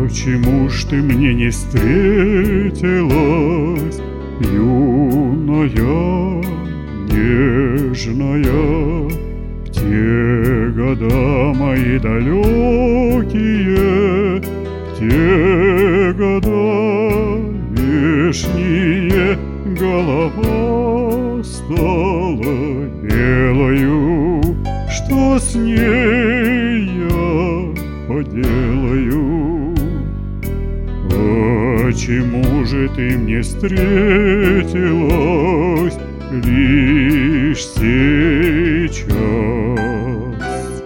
Почему ж ты мне не встретилась, юная, нежная, в те года мои далекие, в те года вешние, голова стала белою. Что с ней я поделаю? Почему же ты мне встретилась лишь сейчас?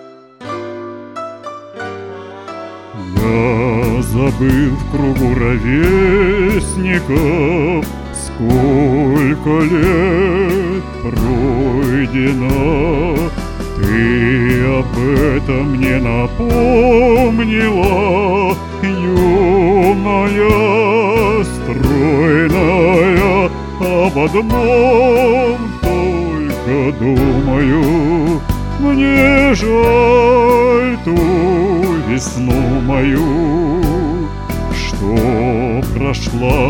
Я забыл в кругу ровесников, сколько лет пройдено. Ты об этом мне напомнила, юная, стройная, об одном только думаю. Мне жаль ту весну мою, что прошла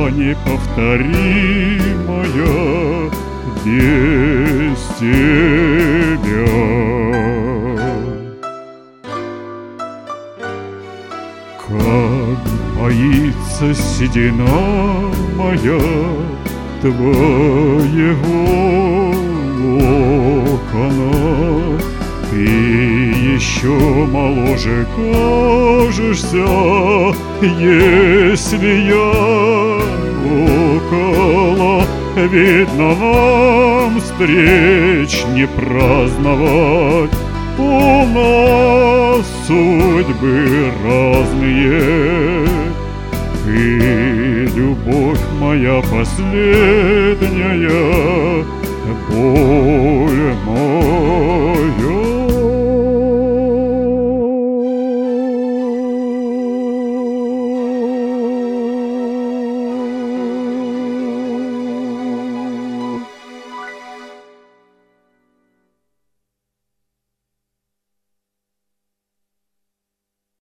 неповторимая без тебя. Как боится седина моя твоего локона, ты еще моложе кажешься, если я около. Видно, нам встреч не праздновать, у нас судьбы разные. Ты, любовь моя последняя, боль моя.